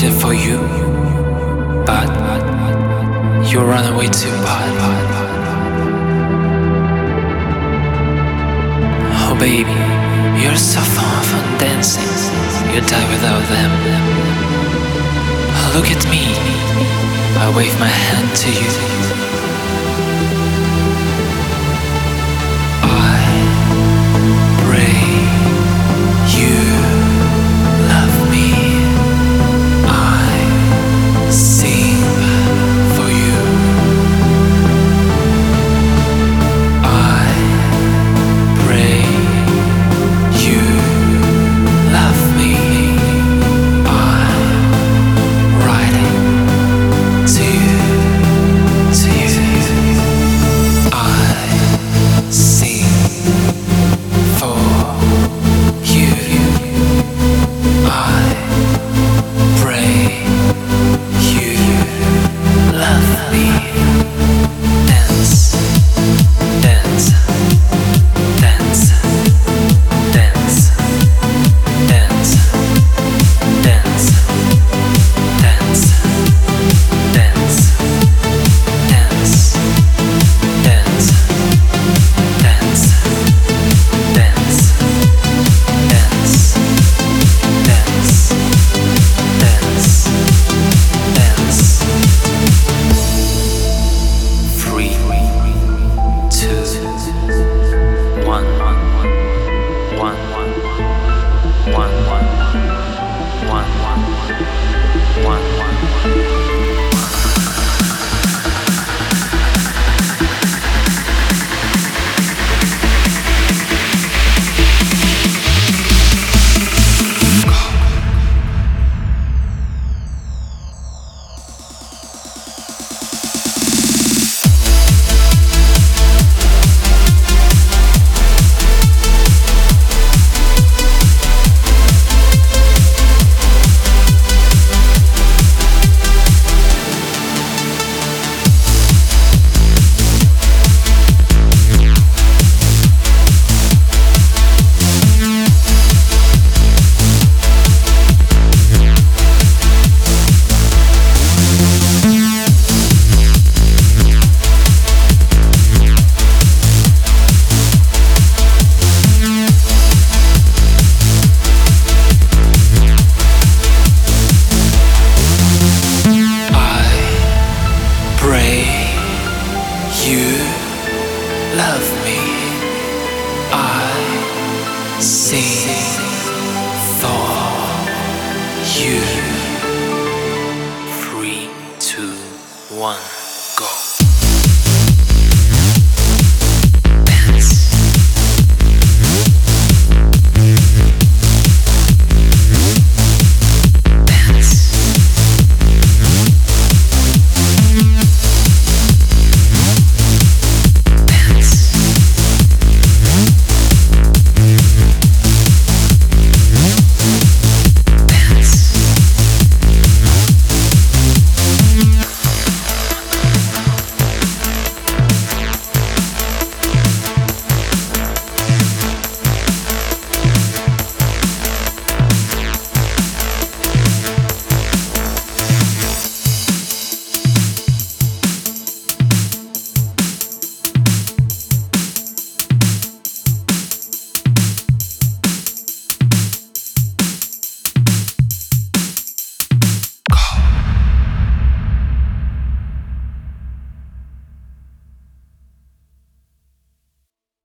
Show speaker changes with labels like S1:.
S1: waited for you, but you ran away too far. Oh baby, you're so far from dancing, you die without them. Look at me, I wave my hand to you. I pray you love me. I sing for you. I pray you love me. I'm writing to you, to you. I sing for you. I pray you love me. Dance, dance, dance, dance, dance, dance, dance, dance, dance, dance, dance, dance, dance, dance, dance, dance. 3, 2, 1, 1, 1. Pray you love me. I sing for you. 3, 2, 1, go.